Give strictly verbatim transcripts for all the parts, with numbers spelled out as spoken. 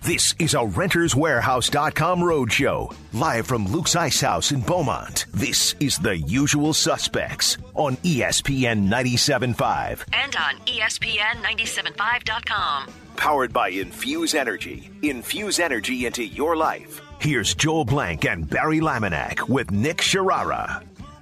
This is a Renters Warehouse dot com roadshow. Live from Luke's Ice House in Beaumont. This is The Usual Suspects on E S P N ninety-seven point five. And on E S P N ninety-seven point five dot com. Powered by Infuse Energy. Infuse energy into your life. Here's Joel Blank and Barry Laminack with Nick Sharara.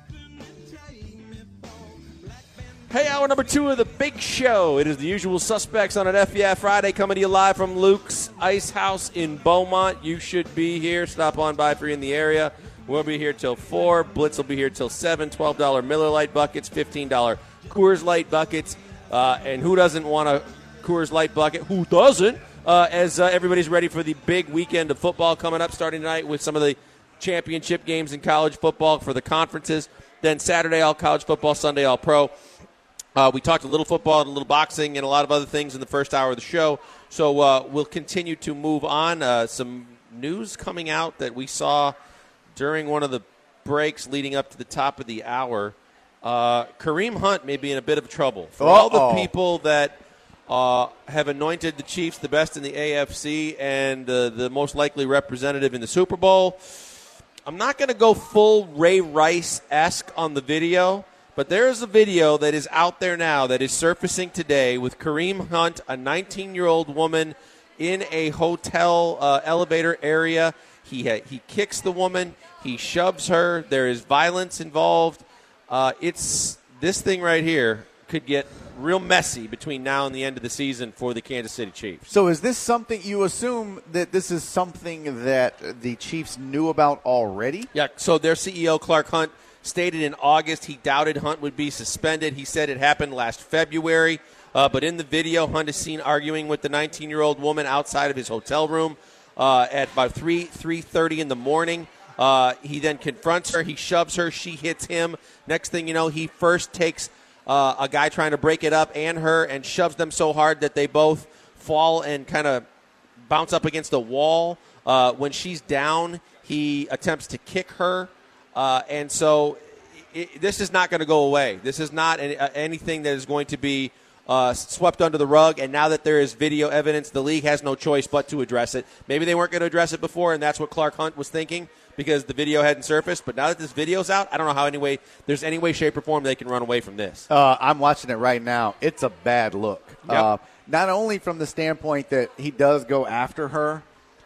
Hey, hour number two of the big show. It is The Usual Suspects on an F B I Friday, coming to you live from Luke's Ice House in Beaumont. You should be here. Stop on by if you're in the area. We'll be here till four. Blitz will be here till seven. twelve dollars Miller Lite buckets, fifteen dollars Coors Light buckets. Uh, and who doesn't want a Coors Light bucket? Who doesn't? Uh, as uh, everybody's ready for the big weekend of football coming up, starting tonight with some of the championship games in college football for the conferences. Then Saturday, all college football, Sunday, all pro. Uh, we talked a little football and a little boxing and a lot of other things in the first hour of the show. So uh, we'll continue to move on. Uh, some news coming out that we saw during one of the breaks leading up to the top of the hour. Uh, Kareem Hunt may be in a bit of trouble. For Uh-oh. all the people that uh, have anointed the Chiefs the best in the A F C and uh, the most likely representative in the Super Bowl, I'm not going to go full Ray Rice-esque on the video. But there is a video that is out there now that is surfacing today with Kareem Hunt, a nineteen-year-old woman in a hotel uh, elevator area. He ha- he kicks the woman. He shoves her. There is violence involved. Uh, it's this thing right here could get real messy between now and the end of the season for the Kansas City Chiefs. So is this something you assume that this is something that the Chiefs knew about already? Yeah, so their C E O, Clark Hunt, stated in August he doubted Hunt would be suspended. He said it happened last February. Uh, but in the video, Hunt is seen arguing with the nineteen-year-old woman outside of his hotel room uh, at about three, three thirty in the morning. Uh, he then confronts her. He shoves her. She hits him. Next thing you know, he first takes uh, a guy trying to break it up and her and shoves them so hard that they both fall and kind of bounce up against the wall. Uh, when she's down, he attempts to kick her. Uh, and so it, this is not going to go away. This is not any, uh, anything that is going to be uh, swept under the rug. And now that there is video evidence, the league has no choice but to address it. Maybe they weren't going to address it before, and that's what Clark Hunt was thinking because the video hadn't surfaced. But now that this video's out, I don't know how any way, there's any way, shape, or form they can run away from this. Uh, I'm watching it right now. It's a bad look. Yep. Uh, not only from the standpoint that he does go after her,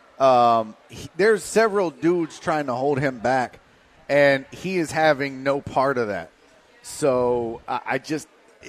um, he, there's several dudes trying to hold him back. And he is having no part of that. So I, I just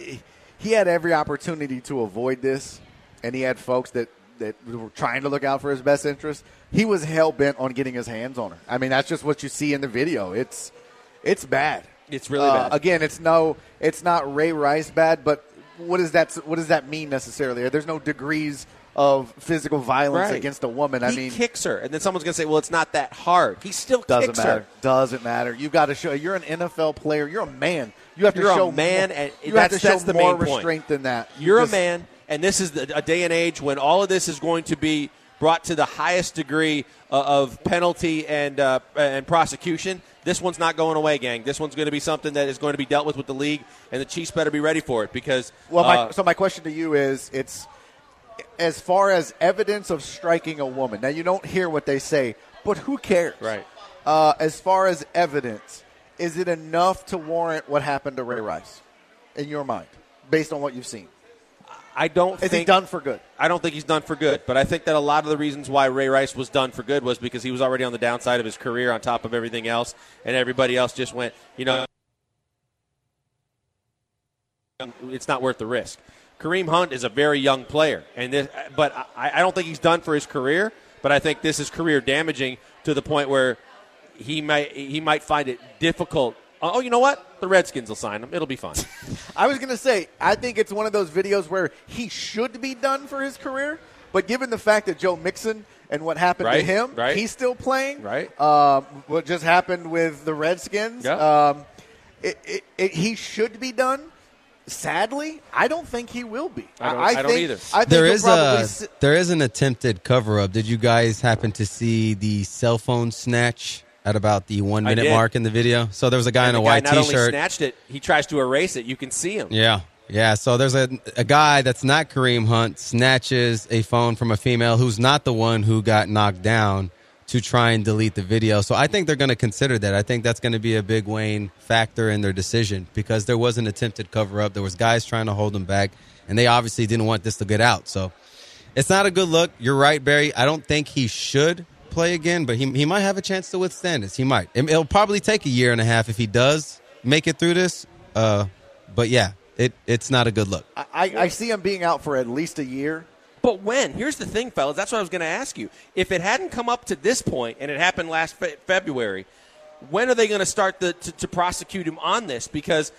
– he had every opportunity to avoid this, and he had folks that, that were trying to look out for his best interest. He was hell-bent on getting his hands on her. I mean, that's just what you see in the video. It's it's bad. It's really uh, bad. Again, it's no – it's not Ray Rice bad, but what does that what does that mean necessarily? There's no degrees – of physical violence right. against a woman. I he mean, kicks her, and then someone's going to say, well, it's not that hard. He still doesn't kicks matter. her. Doesn't matter. You've got to show. You're an N F L player. You're a man. You have You're to show a man, more, and you that's, have to show that's the more main point. restraint than that. You You're just, a man, and this is the, a day and age when all of this is going to be brought to the highest degree uh, of penalty and uh, and prosecution. This one's not going away, gang. This one's going to be something that is going to be dealt with with the league, and the Chiefs better be ready for it because. Well, my, uh, so my question to you is, it's as far as evidence of striking a woman. Now you don't hear what they say, but who cares? Right. Uh, as far as evidence, is it enough to warrant what happened to Ray Rice, in your mind, based on what you've seen? I don't Is think he done for good? I don't think he's done for good, but I think that a lot of the reasons why Ray Rice was done for good was because he was already on the downside of his career on top of everything else, and everybody else just went, you know, it's not worth the risk. Kareem Hunt is a very young player, and this, but I, I don't think he's done for his career, but I think this is career damaging to the point where he might he might find it difficult. Oh, you know what? The Redskins will sign him. It'll be fine. I was going to say, I think it's one of those videos where he should be done for his career, but given the fact that Joe Mixon and what happened right, to him, right. he's still playing. Right. Um, what just happened with the Redskins, Yeah. um, it, it, it, he should be done. Sadly, I don't think he will be. I don't, I, I don't think, either. I think There he'll is probably a si- there is an attempted cover up. Did you guys happen to see the cell phone snatch at about the one minute did. mark in the video? So there was a guy And in a the guy white not only T-shirt. snatched it, he tries to erase it. You can see him. Yeah, Yeah, so there's a, a guy that's not Kareem Hunt snatches a phone from a female who's not the one who got knocked down to try and delete the video. So I think they're going to consider that. I think that's going to be a big weighing factor in their decision because there was an attempted cover-up. There was guys trying to hold them back, and they obviously didn't want this to get out. So it's not a good look. You're right, Barry. I don't think he should play again, but he he might have a chance to withstand this. He might. It, it'll probably take a year and a half if he does make it through this. Uh, but, yeah, it it's not a good look. I, I see him being out for at least a year. But when? Here's the thing, fellas. That's what I was going to ask you. If it hadn't come up to this point, and it happened last fe- February, when are they going to start the, to, to prosecute him on this? Because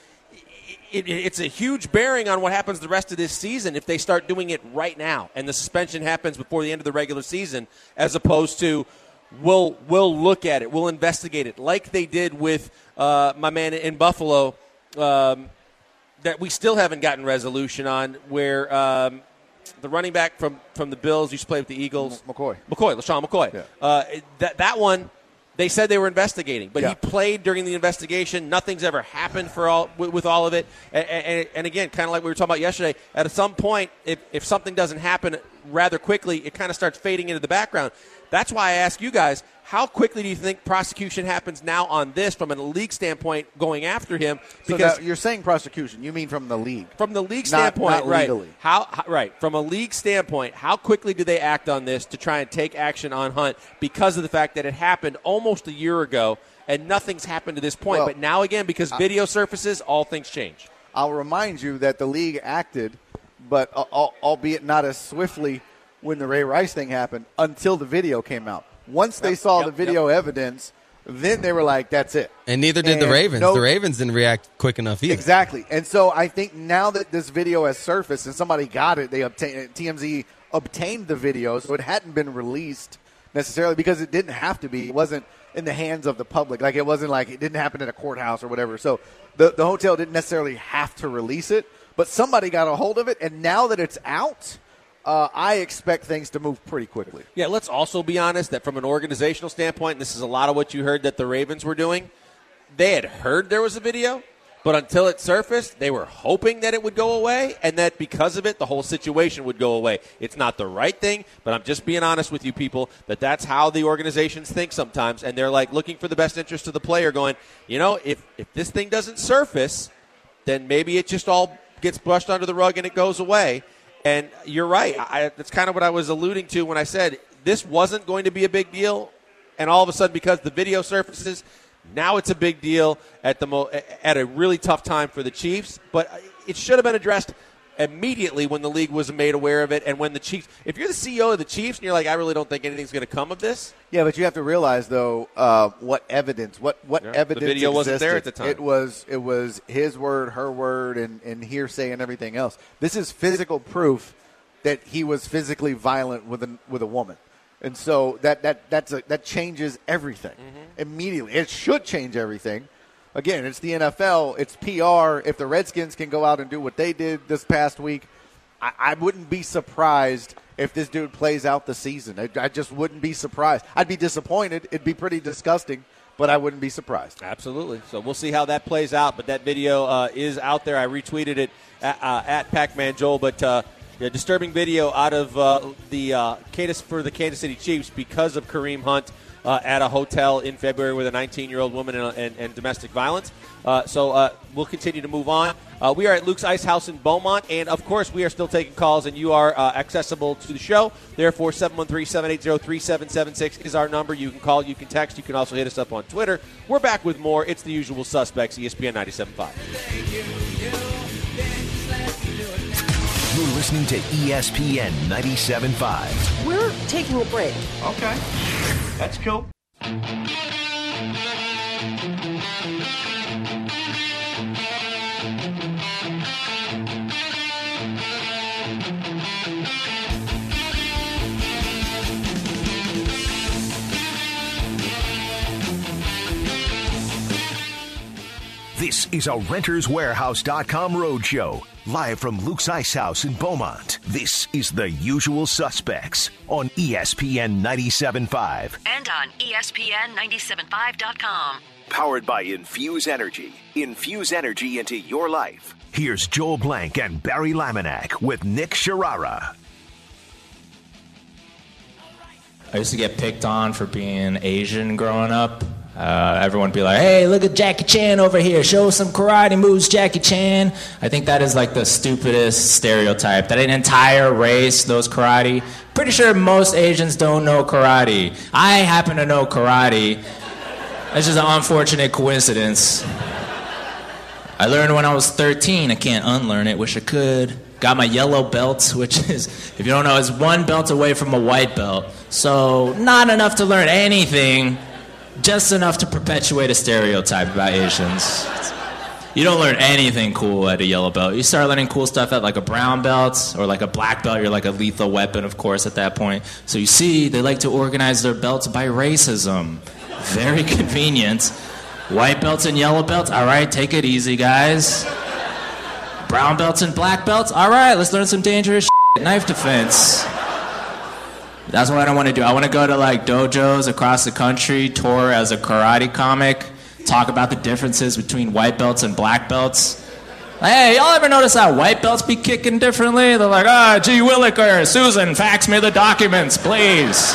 it, it, it's a huge bearing on what happens the rest of this season if they start doing it right now, and the suspension happens before the end of the regular season, as opposed to we'll we'll look at it, we'll investigate it, like they did with uh, my man in Buffalo, um, that we still haven't gotten resolution on, where. Um, The running back from, from the Bills used to play with the Eagles. McCoy. McCoy, LaShawn McCoy. Yeah. Uh, that, that one, they said they were investigating. But yeah. he played during the investigation. Nothing's ever happened for all with, with all of it. And, and, and again, kind of like we were talking about yesterday, at some point, if, if something doesn't happen rather quickly, it kind of starts fading into the background. That's why I ask you guys, how quickly do you think prosecution happens now on this from a league standpoint going after him? Because so you're saying prosecution. You mean from the league. From the league not, standpoint, not right. legally. How, how right. From a league standpoint, how quickly do they act on this to try and take action on Hunt because of the fact that it happened almost a year ago and nothing's happened to this point. Well, but now again, because video I, surfaces, all things change. I'll remind you that the league acted, but uh, albeit not as swiftly when the Ray Rice thing happened until the video came out. Once they yep, saw yep, the video yep. evidence, then they were like, that's it. And neither did and the Ravens. no, the Ravens didn't react quick enough either. Exactly. And so I think now that this video has surfaced and somebody got it, they obtained T M Z obtained the video, so it hadn't been released necessarily because it didn't have to be. It wasn't in the hands of the public. Like it wasn't like it didn't happen in a courthouse or whatever. So the, the hotel didn't necessarily have to release it, but somebody got a hold of it, and now that it's out, Uh, I expect things to move pretty quickly. Yeah, let's also be honest that from an organizational standpoint, and this is a lot of what you heard that the Ravens were doing, they had heard there was a video, but until it surfaced, they were hoping that it would go away and that because of it, the whole situation would go away. It's not the right thing, but I'm just being honest with you people that that's how the organizations think sometimes, and they're like looking for the best interest of the player going, you know, if, if this thing doesn't surface, then maybe it just all gets brushed under the rug and it goes away. And you're right. I, that's kind of what I was alluding to when I said this wasn't going to be a big deal, and all of a sudden because the video surfaces, now it's a big deal at the mo- at a really tough time for the Chiefs. But it should have been addressed immediately when the league was made aware of it, and when the Chiefs. If you're the C E O of the Chiefs and you're like, I really don't think anything's going to come of this. Yeah, but you have to realize though uh, what evidence, what what yeah, evidence the video existed. wasn't there at the time. It was it was his word, her word, and, and hearsay and everything else. This is physical proof that he was physically violent with a with a woman, and so that that that's a, that changes everything mm-hmm. immediately. It should change everything. Again, it's the N F L. It's P R. If the Redskins can go out and do what they did this past week, I, I wouldn't be surprised if this dude plays out the season. I, I just wouldn't be surprised. I'd be disappointed. It'd be pretty disgusting, but I wouldn't be surprised. Absolutely. So we'll see how that plays out. But that video uh, is out there. I retweeted it at, uh, at Pac-Man Joel. But uh, yeah, disturbing video out of uh, the uh, Kansas for the Kansas City Chiefs because of Kareem Hunt. Uh, at a hotel in February with a nineteen-year-old woman and, and, and domestic violence. Uh, so uh, we'll continue to move on. Uh, we are at Luke's Ice House in Beaumont, and, of course, we are still taking calls, and you are uh, accessible to the show. Therefore, seven one three, seven eight zero, three seven seven six is our number. You can call, you can text, you can also hit us up on Twitter. We're back with more. It's the usual suspects, E S P N ninety-seven point five. You're listening to E S P N ninety-seven point five. We're taking a break. Okay. That's cool. This is a Renters Warehouse dot com roadshow. Live from Luke's Ice House in Beaumont, this is The Usual Suspects on E S P N ninety-seven point five. And on E S P N ninety-seven point five dot com. Powered by Infuse Energy. Infuse energy into your life. Here's Joel Blank and Barry Laminack with Nick Sharara. I used to get picked on for being Asian growing up. Uh, everyone would be like, hey, look at Jackie Chan over here. Show us some karate moves, Jackie Chan. I think that is like the stupidest stereotype. That an entire race knows karate. Pretty sure most Asians don't know karate. I happen to know karate. That's just an unfortunate coincidence. I learned when I was thirteen. I can't unlearn it. Wish I could. Got my yellow belt, which is, if you don't know, is one belt away from a white belt. So not enough to learn anything, just enough to perpetuate a stereotype about Asians. You don't learn anything cool at a yellow belt. You start learning cool stuff at like a brown belt or like a black belt. You're like a lethal weapon, of course, at that point. So you see, they like to organize their belts by racism. Very convenient. White belts and yellow belts, all right, take it easy, guys. Brown belts and black belts, all right, let's learn some dangerous shit. Knife defense. That's what I don't want to do. I want to go to like dojos across the country, tour as a karate comic, talk about the differences between white belts and black belts. Hey, y'all ever notice how white belts be kicking differently? They're like, ah, oh, gee Williker, Susan, fax me the documents, please.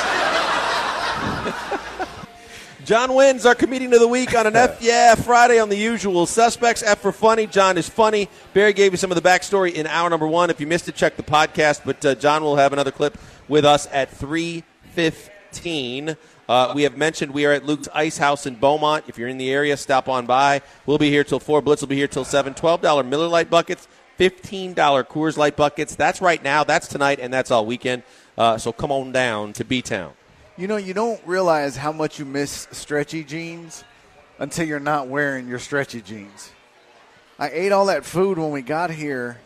John wins our comedian of the week on an F Yeah Friday on The Usual Suspects. F for funny. John is funny. Barry gave you some of the backstory in hour number one. If you missed it, check the podcast. But uh, John will have another clip with us at three fifteen. Uh, we have mentioned we are at Luke's Ice House in Beaumont. If you're in the area, stop on by. We'll be here till four. Blitz will be here till seven. twelve dollars Miller Lite buckets, fifteen dollars Coors Light buckets. That's right now. That's tonight, and that's all weekend. Uh, so come on down to B-Town. You know, you don't realize how much you miss stretchy jeans until you're not wearing your stretchy jeans. I ate all that food when we got here,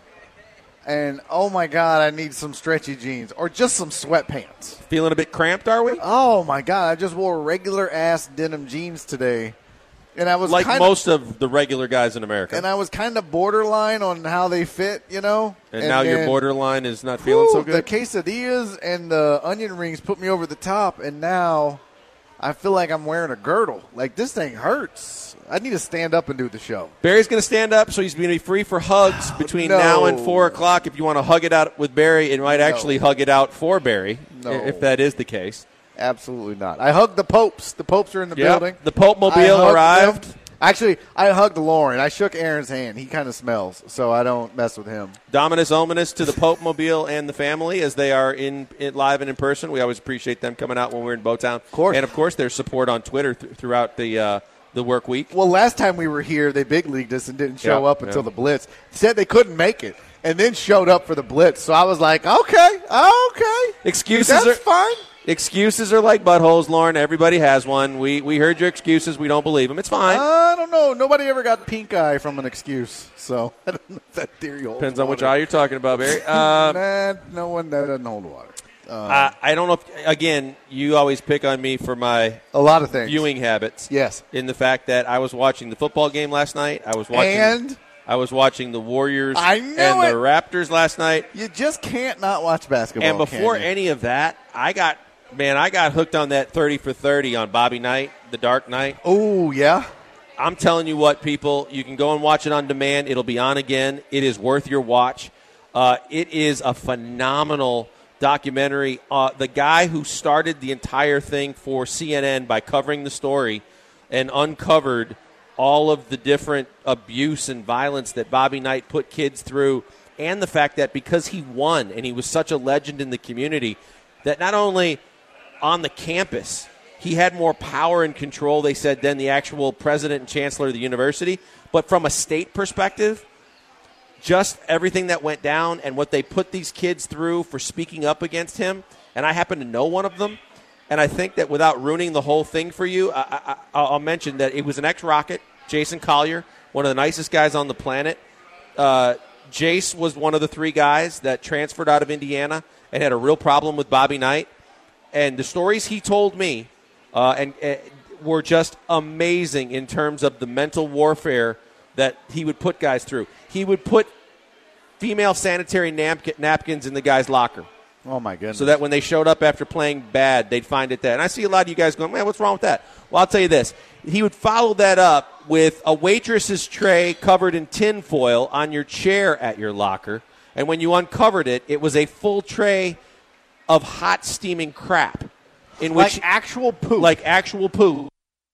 and oh my God, I need some stretchy jeans or just some sweatpants. Feeling a bit cramped, are we? Oh my God, I just wore regular ass denim jeans today. And I was like kinda, most of the regular guys in America. And I was kind of borderline on how they fit, you know. And, and now your borderline is not feeling whew, so good? The quesadillas and the onion rings put me over the top, and now I feel like I'm wearing a girdle. Like, this thing hurts. I need to stand up and do the show. Barry's going to stand up, so he's going to be free for hugs between no. now and four o'clock. If you want to hug it out with Barry, it might no. actually hug it out for Barry, no. if that is the case. Absolutely not. I hugged the Popes. The Popes are in the yep. building. The Pope Mobile arrived. Them. Actually, I hugged Lauren. I shook Aaron's hand. He kind of smells, so I don't mess with him. Dominus Ominous to the Pope Mobile and the family as they are in, in live and in person. We always appreciate them coming out when we're in Beautown. Of course. And, of course, their support on Twitter th- throughout the uh, the work week. Well, last time we were here, they big leagued us and didn't show yeah, up until yeah. the Blitz. Said they couldn't make it, and then showed up for the Blitz. So I was like, okay, okay. Excuses That's are fine. Excuses are like buttholes, Lauren. Everybody has one. We we heard your excuses. We don't believe them. It's fine. I don't know. Nobody ever got pink eye from an excuse. So I don't know if that theory holds Depends water. on which eye you're talking about, Barry. Uh, nah, no one, that doesn't hold water. Um, I, I don't know if, again, you always pick on me for my a lot of things. viewing habits. Yes. In the fact that I was watching the football game last night. I was watching. And? I was watching the Warriors I knew and it. the Raptors last night. You just can't not watch basketball. And before can you? any of that, I got, man, I got hooked on that thirty for thirty on Bobby Knight, The Dark Knight. Oh, yeah? I'm telling you what, people, you can go and watch it on demand. It'll be on again. It is worth your watch. Uh, it is a phenomenal documentary. Uh, the guy who started the entire thing for C N N by covering the story and uncovered all of the different abuse and violence that Bobby Knight put kids through, and the fact that because he won and he was such a legend in the community, that not only on the campus he had more power and control, they said, than the actual president and chancellor of the university, but from a state perspective, just everything that went down and what they put these kids through for speaking up against him. And I happen to know one of them. And I think that without ruining the whole thing for you, I, I, I'll mention that it was an ex-Rocket, Jason Collier, one of the nicest guys on the planet. Uh, Jace was one of the three guys that transferred out of Indiana and had a real problem with Bobby Knight. And the stories he told me uh, and, and were just amazing in terms of the mental warfare that he would put guys through. He would put female sanitary napkin, napkins in the guy's locker. Oh, my goodness. So that when they showed up after playing bad, they'd find it there. And I see a lot of you guys going, man, what's wrong with that? Well, I'll tell you this. he would follow that up with a waitress's tray covered in tin foil on your chair at your locker. And when you uncovered it, it was a full tray of hot steaming crap. In which, like actual poop. Like actual poop.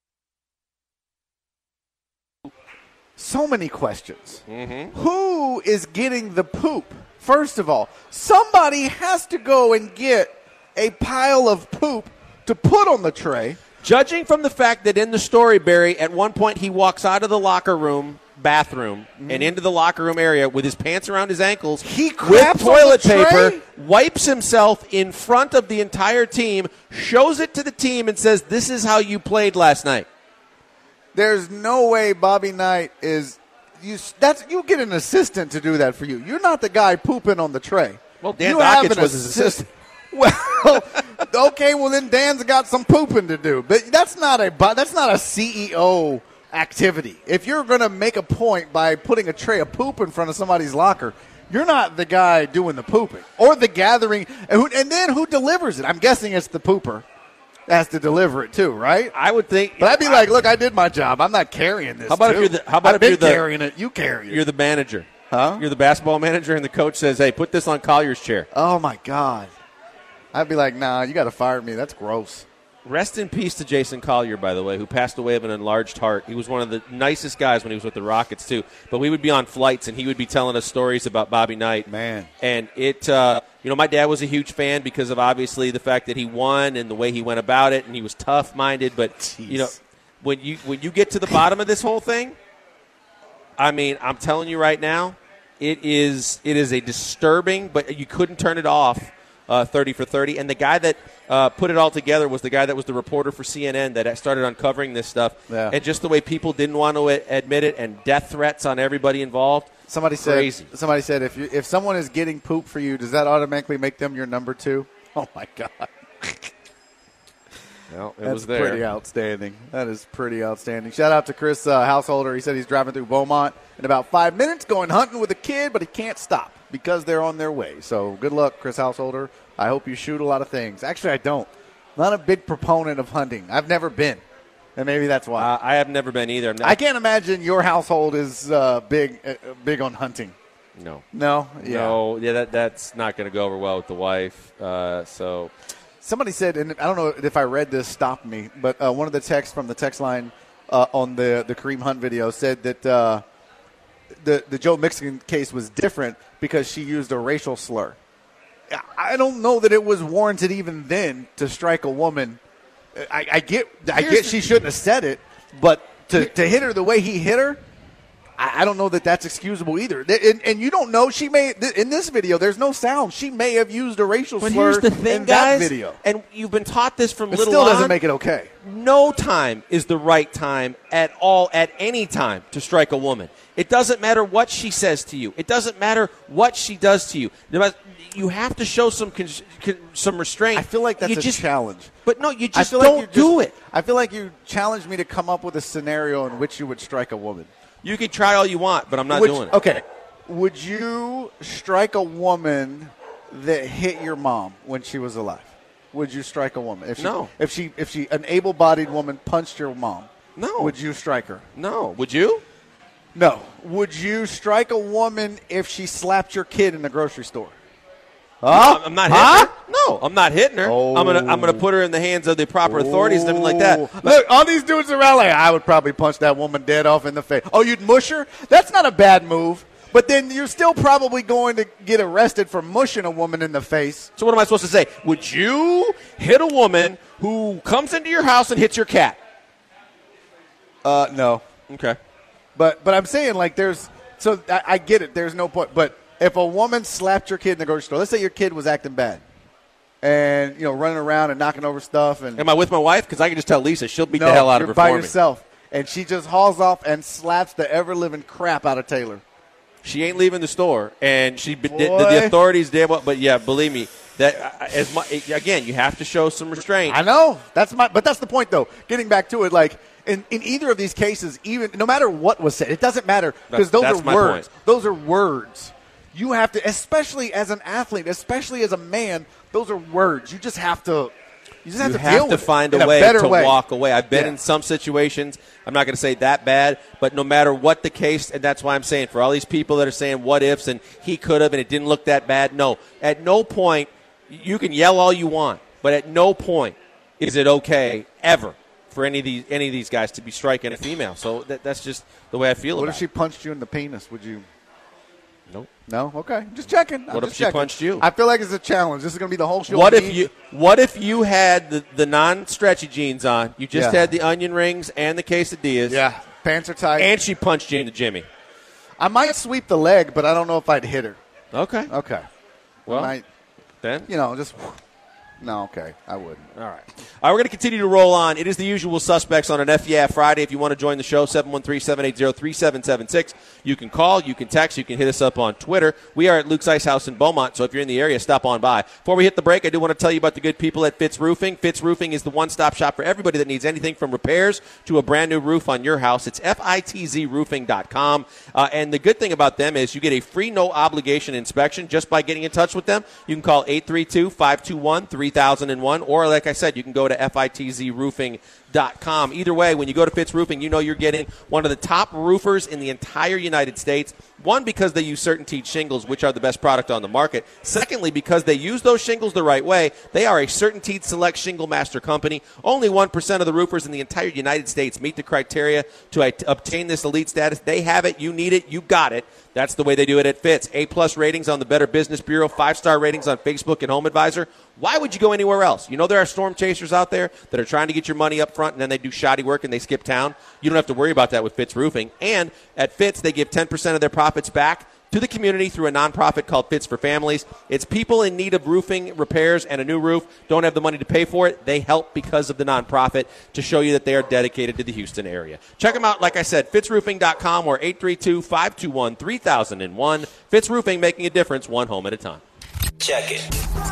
So many questions. Mm-hmm. Who is getting the poop? First of all, somebody has to go and get a pile of poop to put on the tray. Judging from the fact that in the story, Barry, at one point he walks out of the locker room, bathroom, mm-hmm. and into the locker room area with his pants around his ankles, he with toilet paper, tray? wipes himself in front of the entire team, shows it to the team, and says, "This is how you played last night." There's no way Bobby Knight is you. That's you get an assistant to do that for you. You're not the guy pooping on the tray. Well, Dan you have Dockich an was his assistant. Well, okay. Well, then Dan's got some pooping to do. But that's not a that's not a C E O activity. If you're going to make a point by putting a tray of poop in front of somebody's locker, you're not the guy doing the pooping or the gathering. And, who, and then who delivers it? I'm guessing it's the pooper. Has to deliver it too, right? I would think. But I'd be like, look, I did my job. I'm not carrying this. How about too. if you're the? How about I've if been you're the carrying it? You carry it. You're the manager. Huh? You're the basketball manager, and the coach says, "Hey, put this on Collier's chair." Oh my God! I'd be like, nah, you got to fire me. That's gross. Rest in peace to Jason Collier, by the way, who passed away of an enlarged heart. He was one of the nicest guys when he was with the Rockets, too. But we would be on flights, and he would be telling us stories about Bobby Knight. Man. And it, uh, you know, my dad was a huge fan because of obviously the fact that he won and the way he went about it, and he was tough-minded. But, Jeez. you know, when you when you get to the bottom of this whole thing, I mean, I'm telling you right now, it is it is a disturbing, but you couldn't turn it off. Uh, thirty for thirty, and the guy that uh, put it all together was the guy that was the reporter for C N N that started uncovering this stuff. Yeah. And just the way people didn't want to admit it, and death threats on everybody involved. Somebody Crazy. said. Somebody said if you, if someone is getting poop for you, does that automatically make them your number two? Oh my God. Well, it That's was there. pretty outstanding. That is pretty outstanding. Shout out to Chris uh, Householder. He said he's driving through Beaumont in about five minutes, going hunting with a kid, but he can't stop because they're on their way. So good luck, Chris Householder. I hope you shoot a lot of things. Actually, I don't. Not a big proponent of hunting. I've never been, and maybe that's why. Uh, I have never been either. I'm not, I can't imagine your household is uh, big, uh, big on hunting. No, No, yeah. no, yeah, that that's not going to go over well with the wife. Uh, so, Somebody said, and I don't know if I read this, stopped me, but uh, one of the texts from the text line uh, on the the Kareem Hunt video said that uh, the the Joe Mixon case was different because she used a racial slur. I don't know that it was warranted even then to strike a woman. I, I get, I Here's get the- she shouldn't have said it, but to, to hit her the way he hit her, I, I don't know that that's excusable either. And, and you don't know, she may in this video. There's no sound. She may have used a racial but slur here's the thing, in guys. that video. And you've been taught this from It little still doesn't on. make it okay. No time is the right time at all, at any time, to strike a woman. It doesn't matter what she says to you. It doesn't matter what she does to you. You have to show some con- con- some restraint. I feel like that's you a just, challenge. But no, you I just feel don't like you do just- it. I feel like you challenged me to come up with a scenario in which you would strike a woman. You can try all you want, but I'm not Would- doing it. Okay. Would you strike a woman that hit your mom when she was alive? Would you strike a woman? If she, No. If she, if she, an able-bodied woman punched your mom, No. would you strike her? No. Would you? No. Would you strike a woman if she slapped your kid in the grocery store? Huh? I'm not hitting Huh? her. No, I'm not hitting her. Oh. I'm gonna I'm gonna put her in the hands of the proper authorities and everything like that. Oh. Look, all these dudes around like, I would probably punch that woman dead off in the face. Oh, you'd mush her? That's not a bad move. But then you're still probably going to get arrested for mushing a woman in the face. So what am I supposed to say? Would you hit a woman who comes into your house and hits your cat? Uh, no. Okay. But but I'm saying, like, there's – so I, I get it. There's no point. But if a woman slapped your kid in the grocery store, let's say your kid was acting bad and, you know, running around and knocking over stuff. And Am I with my wife? Because I can just tell Lisa. She'll beat no, the hell out you're of her by for me. yourself. And she just hauls off and slaps the ever-living crap out of Taylor. She ain't leaving the store, and she the, the, Boy. the authorities did what. But yeah, believe me, that uh, as my, again, you have to show some restraint. I know. That's my, but that's the point, though. Getting back to it, like in, in either of these cases, even no matter what was said, it doesn't matter because those That's are my words. point. Those are words. You have to, especially as an athlete, especially as a man, those are words. You just have to You just have you to have deal to with it find in a a way better to way. walk away. I've been Yeah. in some situations. I'm not going to say that bad, but no matter what the case, and that's why I'm saying for all these people that are saying what ifs and he could have and it didn't look that bad, no. At no point, you can yell all you want, but at no point is it okay ever for any of these any of these guys to be striking a female. So that, that's just the way I feel What about if she it. punched you in the penis? Would you? Nope. No? Okay. Just checking. I'm What if just she checking. punched you? I feel like it's a challenge. This is going to be the whole show. What Me- if you What if you had the, the non-stretchy jeans on, you just Yeah. had the onion rings and the quesadillas, Yeah. Pants are tight. and she punched you in the Jimmy? I might sweep the leg, but I don't know if I'd hit her. Okay. Okay. Well, I might, then. you know, just. No, okay. I wouldn't. All right. All right, we're going to continue to roll on. It is the usual suspects on an F Y A Friday. If you want to join the show, seven one three, seven eight zero, three seven seven six. You can call, you can text, you can hit us up on Twitter. We are at Luke's Ice House in Beaumont, so if you're in the area, stop on by. Before we hit the break, I do want to tell you about the good people at Fitz Roofing. Fitz Roofing is the one-stop shop for everybody that needs anything from repairs to a brand-new roof on your house. It's F I T Z roofing dot com, uh, and the good thing about them is you get a free no-obligation inspection just by getting in touch with them. You can call eight three two, five two one, three thousand one, or like I said, you can go to F I T Z roofing dot com. Either way, when you go to Fitz Roofing, you know you're getting one of the top roofers in the entire United States. One, because they use CertainTeed shingles, which are the best product on the market. Secondly, because they use those shingles the right way. They are a CertainTeed Select Shingle Master company. Only one percent of the roofers in the entire United States meet the criteria to uh, obtain this elite status. They have it. You need it. You got it. That's the way they do it at Fitz. A-plus ratings on the Better Business Bureau, five-star ratings on Facebook and HomeAdvisor. Why would you go anywhere else? You know there are storm chasers out there that are trying to get your money up front, and then they do shoddy work and they skip town. You don't have to worry about that with Fitz Roofing. And at Fitz, they give ten percent of their profits back to the community through a nonprofit called Fitz for Families. It's people in need of roofing repairs and a new roof, don't have the money to pay for it. They help because of the nonprofit to show you that they are dedicated to the Houston area. Check them out, like I said, fitz roofing dot com or eight three two, five two one, three thousand one. Fitz Roofing, making a difference one home at a time. Check it.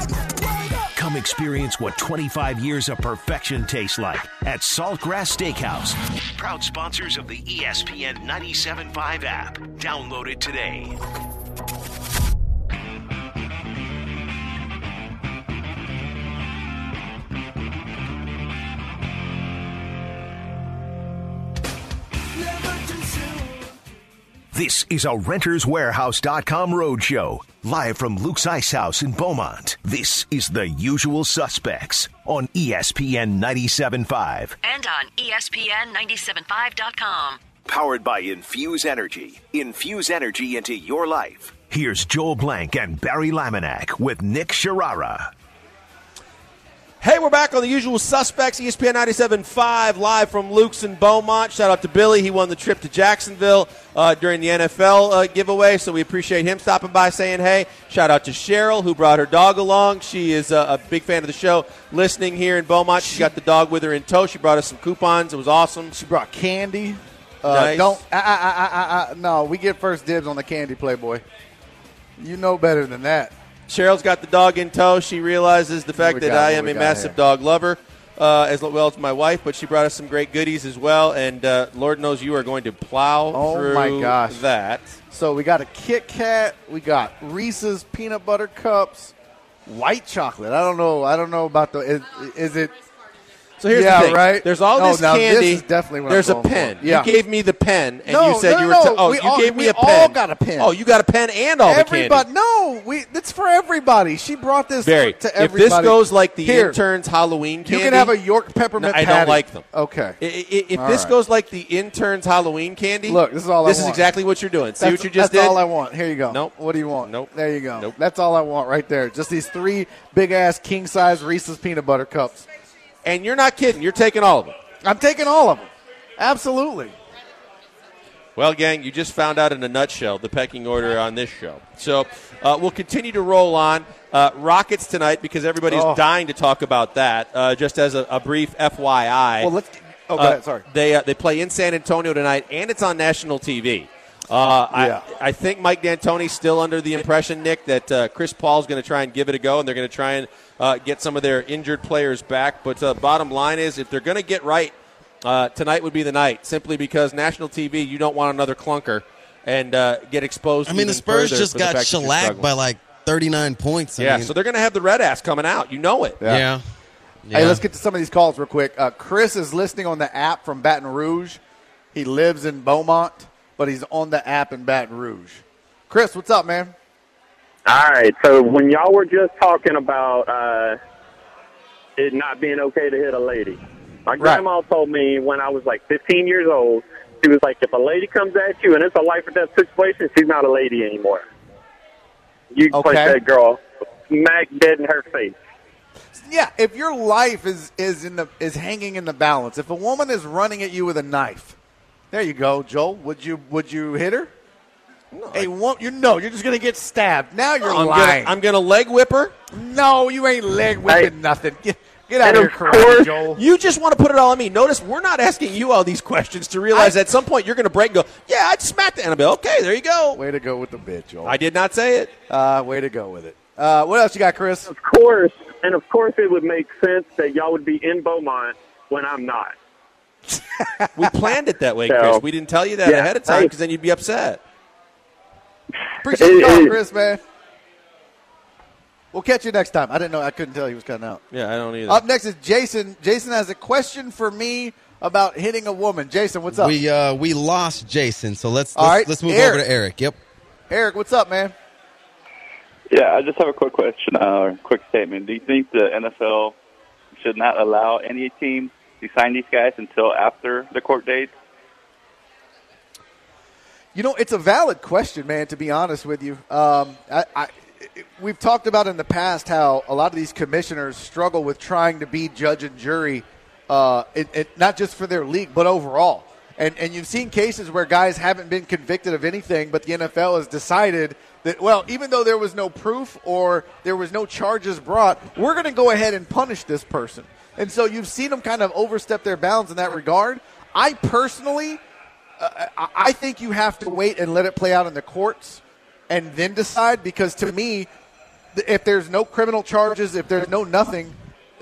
Come experience what twenty-five years of perfection tastes like at Saltgrass Steakhouse. Proud sponsors of the E S P N ninety-seven point five app. Download it today. This is a Renters Warehouse dot com roadshow, live from Luke's Ice House in Beaumont. This is The Usual Suspects on E S P N ninety-seven point five. And on E S P N ninety-seven point five dot com. Powered by Infuse Energy. Infuse energy into your life. Here's Joel Blank and Barry Laminack with Nick Sharara. Hey, we're back on The Usual Suspects, E S P N ninety-seven point five, live from Luke's in Beaumont. Shout out to Billy. He won the trip to Jacksonville uh, during the N F L uh, giveaway, so we appreciate him stopping by saying hey. Shout out to Cheryl, who brought her dog along. She is uh, a big fan of the show, listening here in Beaumont. She got the dog with her in tow. She brought us some coupons. It was awesome. She brought candy. Uh, Nice. Don't. Uh, uh, uh, uh, uh, no, we get first dibs on the candy, Playboy. You know better than that. Cheryl's got the dog in tow. She realizes the fact we that got? I What am we a got massive here? dog lover, uh, as well as my wife, but she brought us some great goodies as well, and uh, Lord knows you are going to plow Oh, through my gosh. that. So we got a Kit Kat. We got Reese's peanut butter cups, white chocolate. I don't know. I don't know about the. Is, is it? So here's Yeah, the thing. right? There's all No, this now this candy. is definitely what I'm There's a going for. pen. Yeah. You gave me the pen, and No, you said no, you were. no, T- oh, we you all- gave me we a pen. all got a pen. Oh, you got a pen and all the Everybody, candy. no, we. It's for everybody. She brought this Barry, to if everybody. this goes like the Here, intern's Halloween candy, you can have a York peppermint. No, I patty. don't like them. Okay. I- I- If All this right. goes like the intern's Halloween candy, Look, this is all I This is want. exactly what you're doing. See That's, what you just that's did? all I want. Here you go. Nope. What do you want? Nope. There you go. Nope. That's all I want right there. Just these three big ass king size Reese's peanut butter cups. And you're not kidding. You're taking all of them. I'm taking all of them. Absolutely. Well, gang, you just found out in a nutshell the pecking order on this show. So uh, we'll continue to roll on. Uh, Rockets tonight, because everybody's Oh. dying to talk about that. Uh, just as a, a brief F Y I. Well, let's. Oh, go Uh, ahead. Sorry. They uh, they play in San Antonio tonight, and it's on national T V. Uh, Yeah. I, I think Mike D'Antoni's still under the impression, Nick, that uh, Chris Paul's going to try and give it a go, and they're going to try and uh, get some of their injured players back. But uh, bottom line is, if they're going to get right, uh, tonight would be the night, simply because national T V, you don't want another clunker and uh, get exposed. I mean, the even Spurs further just for the got fact that you're shellacked struggling. by like thirty-nine points. I Yeah, mean, so they're going to have the red ass coming out. You know it. yeah. Yeah. Hey, let's get to some of these calls real quick. Uh, Chris is listening on the app from Baton Rouge. He lives in Beaumont, but he's on the app in Baton Rouge. Chris, what's up, man? All right, so when y'all were just talking about uh, it not being okay to hit a lady, my grandma right. told me when I was like fifteen years old, she was like, if a lady comes at you and it's a life or death situation, she's not a lady anymore. You okay. punch that girl smack dead in her face. Yeah, if your life is, is in the is hanging in the balance, if a woman is running at you with a knife, there you go, Joel. Would you would you hit her? No, hey, won't you? No, you're just gonna get stabbed. Now you're I'm lying. Gonna, I'm gonna leg whip her. No, you ain't leg whipping hey, nothing. Get, get out of here, karate, Joel. You just want to put it all on me. Notice we're not asking you all these questions to realize I, at some point you're going to break and go, yeah, I'd smack the Annabelle. Okay, there you go. Way to go with the bit, Joel. I did not say it. Uh, way to go with it. Uh, what else you got, Chris? Of course, and of course it would make sense that y'all would be in Beaumont when I'm not. We planned it that way, so, Chris. We didn't tell you that yeah, ahead of time hey. because then you'd be upset. Appreciate the call, Chris, man. We'll catch you next time. I didn't know. I couldn't tell he was cutting out. Yeah, I don't either. Up next is Jason. Jason has a question for me about hitting a woman. Jason, what's up? We uh, we lost Jason, so let's All let's, right, let's move Eric. over to Eric. Yep. Eric, what's up, man? Yeah, I just have a quick question, uh, or quick statement. Do you think the N F L should not allow any team to sign these guys until after the court date? You know, it's a valid question, man, to be honest with you. Um, I, I, we've talked about in the past how a lot of these commissioners struggle with trying to be judge and jury, uh, it, it, not just for their league, but overall. And, and you've seen cases where guys haven't been convicted of anything, but the N F L has decided that, well, even though there was no proof or there was no charges brought, we're going to go ahead and punish this person. And so you've seen them kind of overstep their bounds in that regard. I personally – Uh, I think you have to wait and let it play out in the courts and then decide, because to me, if there's no criminal charges, if there's no nothing,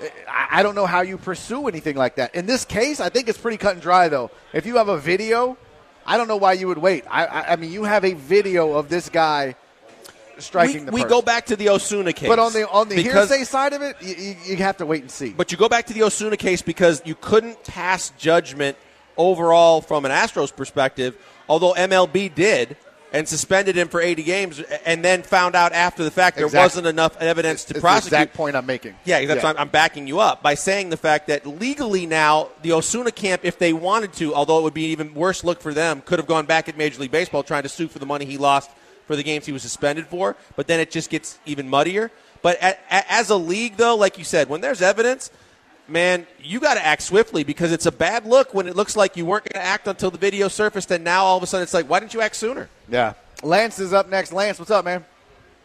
I don't know how you pursue anything like that. In this case, I think it's pretty cut and dry, though. If you have a video, I don't know why you would wait. I, I, I mean, you have a video of this guy striking we, the we person. go back to the Osuna case. But on the on the because, hearsay side of it, you, you have to wait and see. But you go back to the Osuna case because you couldn't pass judgment overall from an Astros perspective, although M L B did and suspended him for eighty games and then found out after the fact there exactly. wasn't enough evidence it's, to it's prosecute. the exact point I'm making. Yeah, that's yeah. why I'm backing you up by saying the fact that legally now the Osuna camp, if they wanted to, although it would be an even worse look for them, could have gone back at Major League Baseball trying to sue for the money he lost for the games he was suspended for, but then it just gets even muddier. But at, at, as a league, though, like you said, when there's evidence – man, you got to act swiftly because it's a bad look when it looks like you weren't going to act until the video surfaced, and now all of a sudden it's like, why didn't you act sooner? Yeah. Lance is up next. Lance, what's up, man?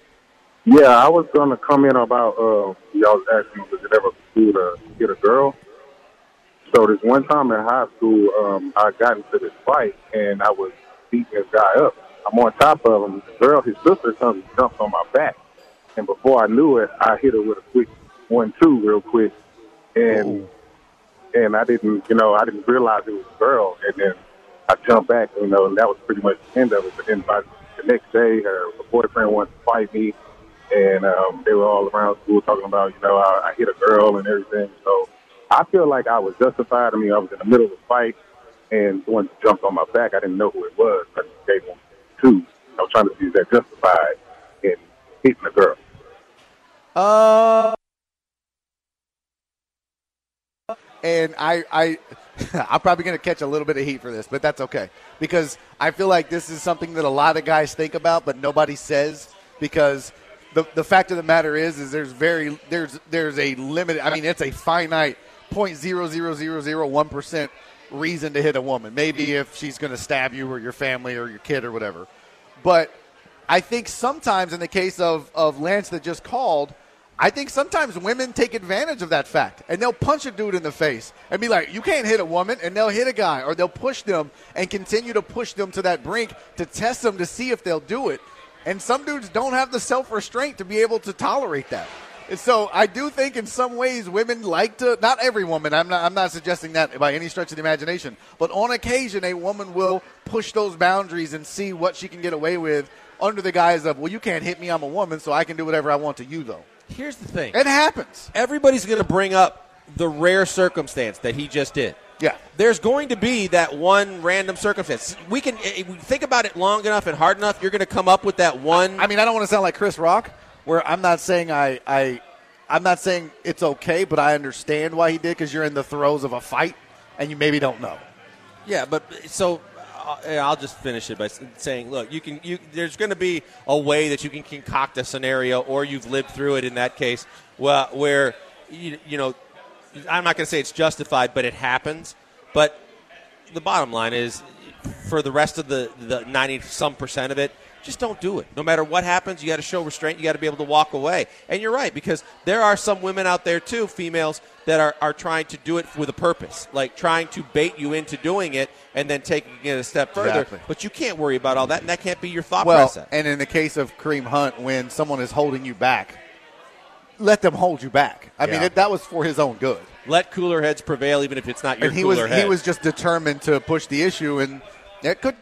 Yeah, I was going to comment about uh, y'all was asking was it ever cool to get a girl. So this one time in high school, um, I got into this fight, and I was beating this guy up. I'm on top of him. The girl, his sister, comes and jumps on my back. And before I knew it, I hit her with a quick one two real quick. And Ooh. and I didn't, you know, I didn't realize it was a girl. And then I jumped back, you know, and that was pretty much the end of it. But then by the next day, her boyfriend wanted to fight me, and um, they were all around school talking about, you know, I, I hit a girl and everything. So I feel like I was justified. I mean, I was in the middle of a fight, and someone jumped on my back. I didn't know who it was. I just gave him two. I was trying to see is that justified in hitting a girl. Uh. And I, I, I'm probably going to catch a little bit of heat for this, but that's okay. Because I feel like this is something that a lot of guys think about, but nobody says. Because the the fact of the matter is, is there's very there's there's a limit. I mean, it's a finite point zero zero zero zero one percent reason to hit a woman. Maybe if she's going to stab you or your family or your kid or whatever. But I think sometimes in the case of of Lance that just called, I think sometimes women take advantage of that fact, and they'll punch a dude in the face and be like, you can't hit a woman, and they'll hit a guy, or they'll push them and continue to push them to that brink to test them to see if they'll do it. And some dudes don't have the self-restraint to be able to tolerate that. And so I do think in some ways women like to, not every woman, I'm not, I'm not suggesting that by any stretch of the imagination, but on occasion a woman will push those boundaries and see what she can get away with under the guise of, well, you can't hit me, I'm a woman, so I can do whatever I want to you, though. Here's the thing. It happens. Everybody's going to bring up the rare circumstance that he just did. Yeah. There's going to be that one random circumstance. We can if we think about it long enough and hard enough, you're going to come up with that one. I mean, I don't want to sound like Chris Rock, where I'm not saying I, I I'm not saying it's okay, but I understand why he did, because you're in the throes of a fight and you maybe don't know. Yeah, but so uh, I'll just finish it by saying, look, you can. You, there's going to be a way that you can concoct a scenario, or you've lived through it in that case, well, where you, you know. I'm not going to say it's justified, but it happens. But the bottom line is, for the rest of the, the ninety-some percent of it, just don't do it. No matter what happens, you got to show restraint. You got to be able to walk away. And you're right, because there are some women out there, too, females, that are, are trying to do it with a purpose, like trying to bait you into doing it and then taking it a step further. Exactly. But you can't worry about all that, and that can't be your thought well, process. And in the case of Kareem Hunt, when someone is holding you back, let them hold you back. I Yeah. mean, it, that was for his own good. Let cooler heads prevail, even if it's not your and he cooler was, head. He was just determined to push the issue, and it could.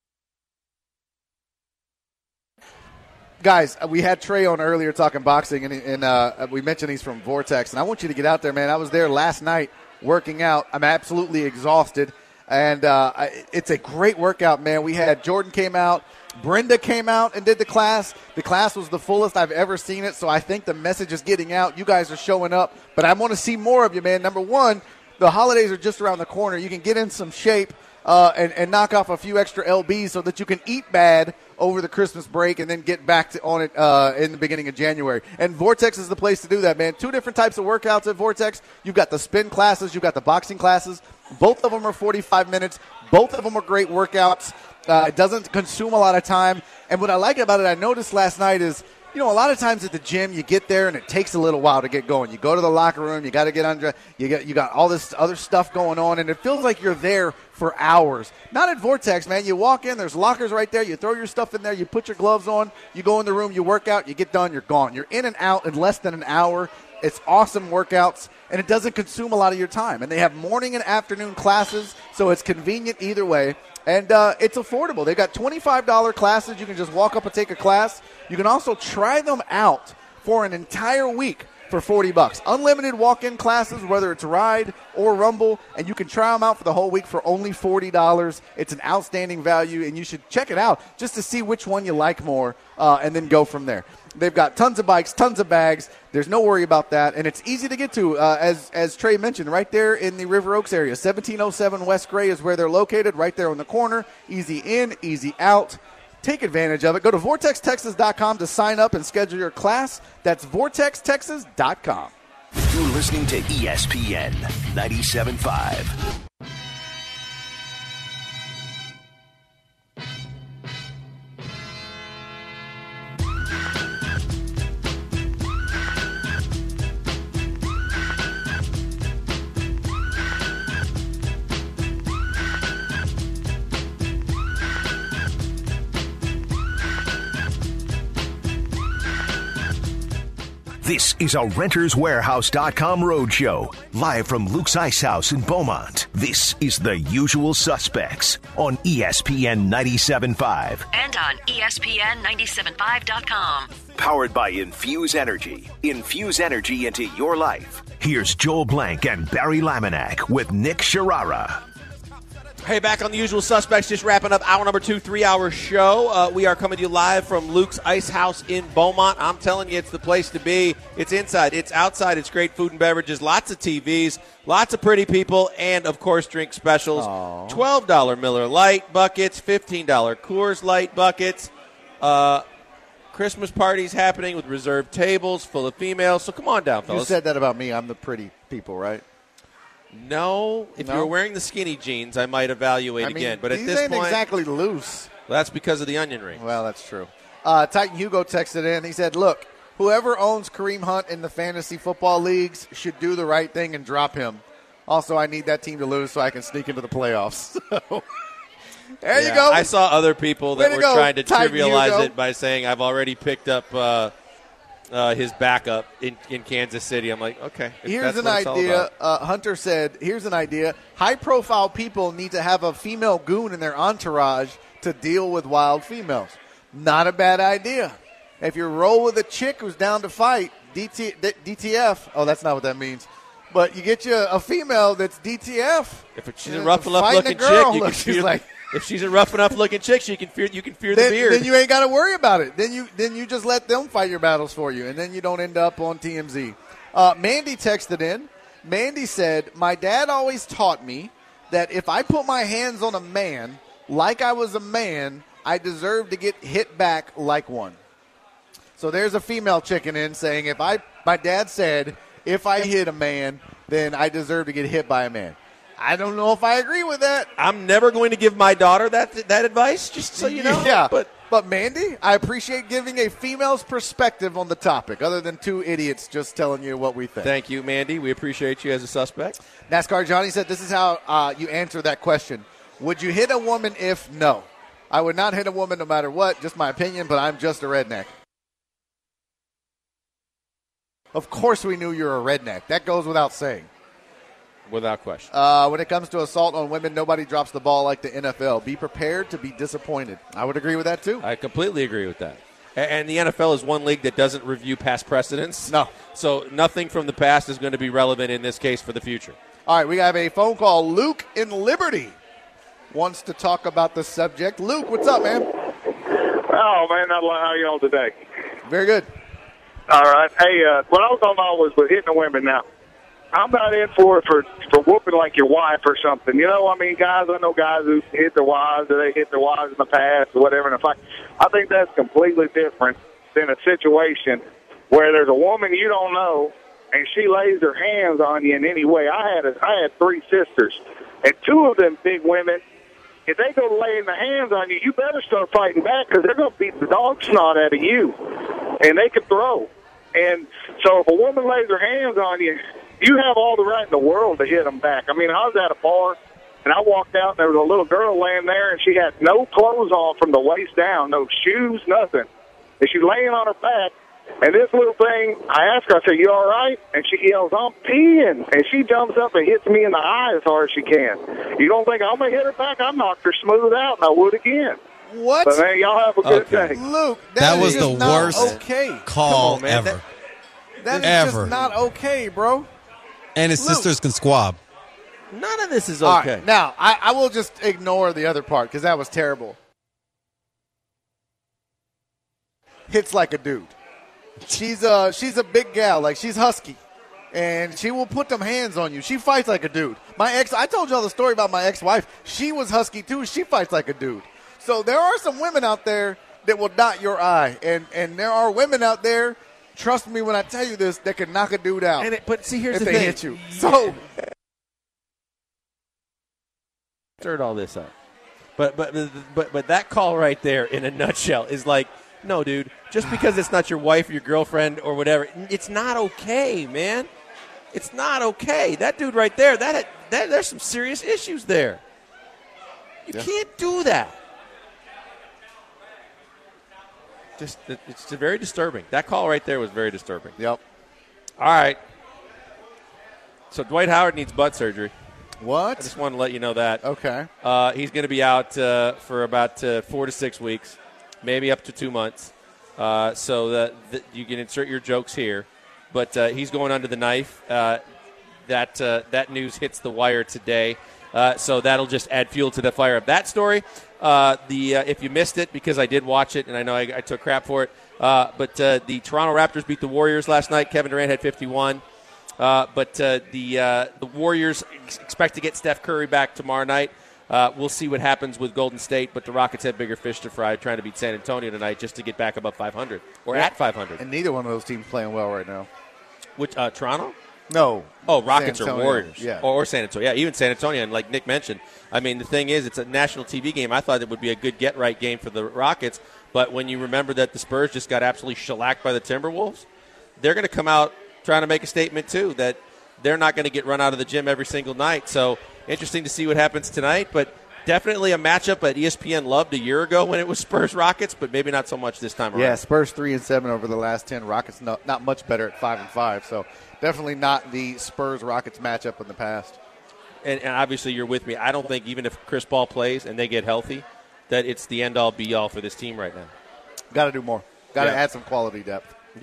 Guys, we had Trey on earlier talking boxing, and, and uh, we mentioned he's from Vortex, and I want you to get out there, man. I was there last night working out. I'm absolutely exhausted, and uh, I, it's a great workout, man. We had Jordan came out. Brenda came out and did the class. The class was the fullest I've ever seen it, so I think the message is getting out. You guys are showing up, but I want to see more of you, man. Number one, the holidays are just around the corner. You can get in some shape uh, and, and knock off a few extra L Bs so that you can eat bad over the Christmas break and then get back to, on it uh, in the beginning of January. And Vortex is the place to do that, man. Two different types of workouts at Vortex. You've got the spin classes. You've got the boxing classes. Both of them are forty-five minutes. Both of them are great workouts. Uh, it doesn't consume a lot of time. And what I like about it, I noticed last night is, you know, a lot of times at the gym, you get there and it takes a little while to get going. You go to the locker room, you got to get under, you got you got all this other stuff going on, and it feels like you're there for hours. Not at Vortex, man. You walk in, there's lockers right there. You throw your stuff in there, you put your gloves on, you go in the room, you work out, you get done, you're gone. You're in and out in less than an hour. It's awesome workouts, and it doesn't consume a lot of your time. And they have morning and afternoon classes, so it's convenient either way. And uh, it's affordable. They've got twenty-five dollars classes. You can just walk up and take a class. You can also try them out for an entire week for forty bucks. Unlimited walk-in classes, whether it's Ride or Rumble, and you can try them out for the whole week for only forty dollars. It's an outstanding value, and you should check it out just to see which one you like more uh, and then go from there. They've got tons of bikes, tons of bags. There's no worry about that, and it's easy to get to. Uh, as as Trey mentioned, right there in the River Oaks area, seventeen oh seven West Gray is where they're located, right there on the corner. Easy in, easy out. Take advantage of it. Go to vortex texas dot com to sign up and schedule your class. That's vortex texas dot com. You're listening to E S P N ninety-seven point five. This is a Renters Warehouse dot com roadshow, live from Luke's Ice House in Beaumont. This is The Usual Suspects on E S P N ninety-seven point five. And on E S P N ninety-seven point five dot com. Powered by Infuse Energy. Infuse energy into your life. Here's Joel Blank and Barry Laminack with Nick Sharara. Hey, back on The Usual Suspects, just wrapping up hour number two, three-hour show. Uh, we are coming to you live from Luke's Ice House in Beaumont. I'm telling you, it's the place to be. It's inside. It's outside. It's great food and beverages, lots of T Vs, lots of pretty people, and, of course, drink specials. Aww. twelve dollars Miller Lite buckets, fifteen dollars Coors Light buckets. Uh, Christmas parties happening with reserved tables full of females. So come on down, fellas. You said that about me. I'm the pretty people, right? No, if No? you were wearing the skinny jeans, I might evaluate I mean, again. But at these this ain't point, exactly loose. well, that's because of the onion ring. Well, that's true. Uh, Titan Hugo texted in. He said, look, whoever owns Kareem Hunt in the fantasy football leagues should do the right thing and drop him. Also, I need that team to lose so I can sneak into the playoffs. So, there Yeah, you go. I saw other people that Way to were go, trying to Titan trivialize Hugo. it by saying, I've already picked up uh, uh, his backup in, in Kansas City. I'm like, okay. if Here's that's an what it's all idea. about. Uh, Hunter said, here's an idea. High-profile people need to have a female goon in their entourage to deal with wild females. Not a bad idea. If you roll with a chick who's down to fight, D T, D- DTF, oh, that's not what that means. But you get you a female that's D T F. If she's a Yeah, rough enough fighting looking a girl, chick, you look, can she's fear. like- if she's a rough enough looking chick, you can fear. You can fear Then, the beard. then you ain't got to worry about it. Then you then you just let them fight your battles for you, and then you don't end up on T M Z. Uh, Mandy texted in. Mandy said, "My dad always taught me that if I put my hands on a man like I was a man, I deserve to get hit back like one." So there's a female chicken in saying, "If I, my dad said, if I hit a man, then I deserve to get hit by a man." I don't know if I agree with that. I'm never going to give my daughter that that advice, just so you know. Yeah, but but Mandy, I appreciate giving a female's perspective on the topic, other than two idiots just telling you what we think. thank you, Mandy. We appreciate you as a suspect. NASCAR Johnny said this is how uh, you answer that question. Would you hit a woman if no? I would not hit a woman no matter what, just my opinion, but I'm just a redneck. Of course we knew you're a redneck. That goes without saying. Without question. Uh, when it comes to assault on women, nobody drops the ball like the N F L. Be prepared to be disappointed. I would agree with that, too. I completely agree with that. A- And the N F L is one league that doesn't review past precedents. No. So nothing from the past is going to be relevant in this case for the future. All right, we have a phone call. Luke in Liberty wants to talk about the subject. Luke, what's up, man? Oh, man, how you on today? Very good. All right. Hey, uh, what I was talking about was with hitting the women now. I'm not in for it for, for whooping like your wife or something. You know, I mean, guys, I know guys who hit their wives or they hit their wives in the past or whatever. And if I, I think that's completely different than a situation where there's a woman you don't know and she lays her hands on you in any way. I had a, I had three sisters, and two of them big women, if they go laying the hands on you, you better start fighting back because they're going to beat the dog snot out of you, and they can throw. And so if a woman lays her hands on you, you have all the right in the world to hit them back. I mean, I was at a bar, and I walked out, and there was a little girl laying there, and she had no clothes on from the waist down, no shoes, nothing. And she's laying on her back, and this little thing, I asked her, I said, "You all right?" And she yells, "I'm peeing." And she jumps up and hits me in the eye as hard as she can. You don't think I'm going to hit her back? I knocked her smooth out, and I would again. What? But, man, y'all have a good Okay. day. Luke, that, That is was just the not worst okay. call Come on, man. ever. That is Ever. just not okay, bro. And his Luke. sisters can squab. None of this is All okay. right, now, I, I will just ignore the other part because that was terrible. Hits like a dude. She's a, she's a big gal. Like, she's husky. And she will put them hands on you. She fights like a dude. My ex, I told y'all the story about my ex-wife. She was husky, too. She fights like a dude. So there are some women out there that will dot your eye. And, and there are women out there, trust me when I tell you this, that can knock a dude out And it, but see, here's if the they thing. hit you. So Stirred all this up. But but but but that call right there, in a nutshell, is like, no, dude. Just because it's not your wife or your girlfriend or whatever, it's not okay, man. It's not okay. That dude right there, that, that there's some serious issues there. You Yeah. can't do that. Just it- it's very disturbing. That call right there was very disturbing. Yep. All right. So Dwight Howard needs butt surgery. What? I just wanted to let you know that. Okay. Uh, he's going to be out uh, for about uh, four to six weeks, maybe up to two months. Uh, so that, that you can insert your jokes here. But uh, he's going under the knife. Uh, that uh, that news hits the wire today. Uh, so that'll just add fuel to the fire of that story. Uh, the uh, if you missed it, because I did watch it, and I know I, I took crap for it, uh, but uh, the Toronto Raptors beat the Warriors last night. Kevin Durant had fifty-one. Uh, but uh, the uh, the Warriors ex- expect to get Steph Curry back tomorrow night. Uh, we'll see what happens with Golden State, but the Rockets have bigger fish to fry, trying to beat San Antonio tonight just to get back above five hundred or Yeah. at five hundred. And neither one of those teams playing well right now. Which uh, Toronto? No. Oh, Rockets San or Antonio. Warriors. Yeah. Or, or San Antonio. Yeah, even San Antonio. And like Nick mentioned, I mean, the thing is, it's a national T V game. I thought it would be a good get-right game for the Rockets. But when you remember that the Spurs just got absolutely shellacked by the Timberwolves, they're going to come out trying to make a statement, too, that they're not going to get run out of the gym every single night. So interesting to see what happens tonight. But definitely a matchup that E S P N loved a year ago when it was Spurs-Rockets, but maybe not so much this time around. Yeah, Spurs three and seven over the last ten. Rockets not, not much better at five and five. So definitely not the Spurs Rockets matchup in the past. And, and obviously you're with me. I don't think even if Chris Paul plays and they get healthy, that it's the end-all, be-all for this team right now. Got to do more. Got to Yeah. add some quality depth. Yep.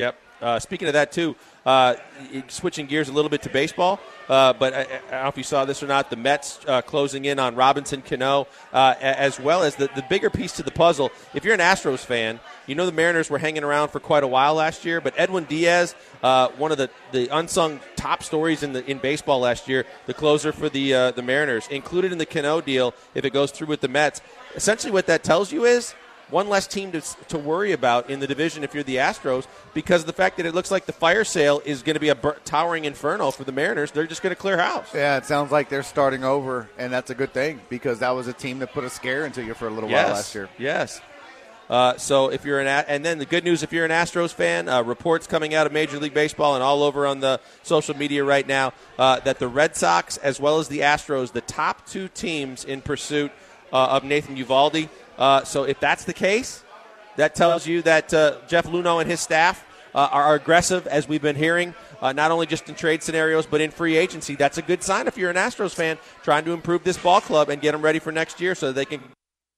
Uh, speaking of that, too, uh, switching gears a little bit to baseball, uh, but I, I don't know if you saw this or not, the Mets uh, closing in on Robinson Cano, uh, as well as the, the bigger piece to the puzzle. If you're an Astros fan, you know the Mariners were hanging around for quite a while last year, but Edwin Diaz, uh, one of the, the unsung top stories in the in baseball last year, the closer for the uh, the Mariners, included in the Cano deal if it goes through with the Mets. Essentially what that tells you is one less team to, to worry about in the division if you're the Astros, because of the fact that it looks like the fire sale is going to be a bur- towering inferno for the Mariners. They're just going to clear house. Yeah, it sounds like they're starting over, and that's a good thing because that was a team that put a scare into you for a little yes, while last year. Yes. Uh, so if you're an – and then the good news, if you're an Astros fan, uh, reports coming out of Major League Baseball and all over on the social media right now uh, that the Red Sox as well as the Astros, the top two teams in pursuit uh, of Nathan Eovaldi. Uh, so if that's the case, that tells you that uh, Jeff Luhnow and his staff uh, are aggressive, as we've been hearing, uh, not only just in trade scenarios but in free agency. That's a good sign if you're an Astros fan trying to improve this ball club and get them ready for next year so that they can.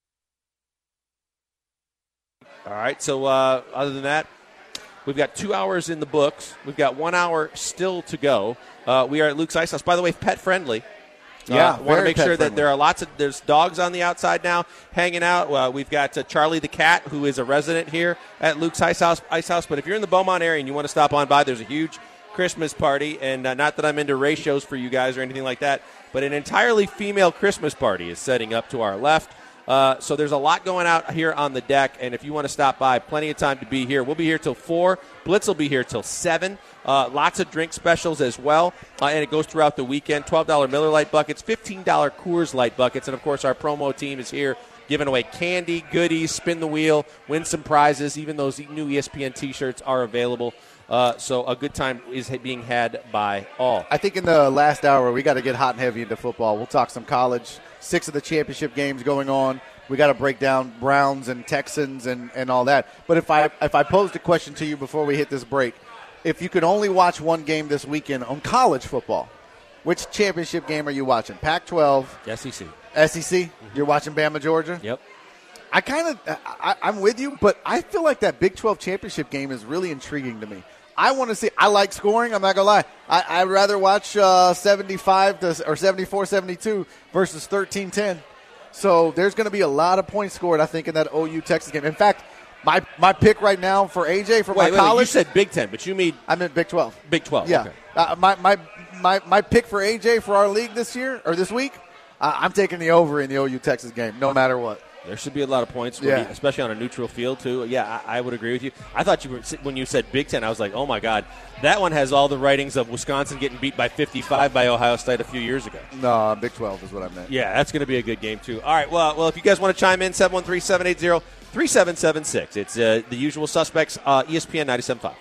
All right, so uh, other than that, we've got two hours in the books. We've got one hour still to go. Uh, we are at Luke's Ice House. By the way, pet friendly. Yeah, uh, want to make sure friendly. that there are lots of there's dogs on the outside now hanging out. Uh, we've got uh, Charlie the cat, who is a resident here at Luke's Ice House. Ice House. But if you're in the Beaumont area and you want to stop on by, there's a huge Christmas party, and uh, not that I'm into ratios for you guys or anything like that, but an entirely female Christmas party is setting up to our left. Uh, so there's a lot going out here on the deck, and if you want to stop by, plenty of time to be here. We'll be here till four. Blitz will be here till seven. Uh, lots of drink specials as well, uh, and it goes throughout the weekend. twelve dollars Miller Lite buckets, fifteen dollars Coors Light buckets, and, of course, our promo team is here giving away candy, goodies, spin the wheel, win some prizes. Even those new E S P N T-shirts are available. Uh, so a good time is being had by all. I think in the last hour we got to get hot and heavy into football. We'll talk some college. Six of the championship games going on. We got to break down Browns and Texans and, and all that. But if I if I posed a question to you before we hit this break, if you could only watch one game this weekend on college football, which championship game are you watching? Pac twelve? S E C. S E C? Mm-hmm. You're watching Bama, Georgia? Yep. I kind of – I'm with you, but I feel like that Big twelve championship game is really intriguing to me. I want to see – I like scoring. I'm not going to lie. I, I'd rather watch uh, seventy-five to, or seventy-four seventy-two versus thirteen ten. So there's going to be a lot of points scored, I think, in that O U Texas game. In fact, my my pick right now for A J for wait, my wait, college – wait, you said Big Ten, but you mean – I meant Big twelve. Big twelve, yeah. Okay. Uh, my, my, my, my pick for A J for our league this year or this week, uh, I'm taking the over in the O U Texas game no matter what. There should be a lot of points, yeah. you, especially on a neutral field, too. Yeah, I, I would agree with you. I thought you were when you said Big Ten, I was like, oh, my God. That one has all the writings of Wisconsin getting beat by fifty-five by Ohio State a few years ago. No, Big twelve is what I meant. Yeah, that's going to be a good game, too. All right, well, well, if you guys want to chime in, seven one three, seven eight zero, three seven seven six. It's uh, the usual suspects, uh, E S P N ninety-seven point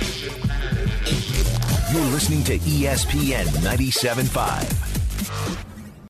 five. You're listening to E S P N ninety-seven point five.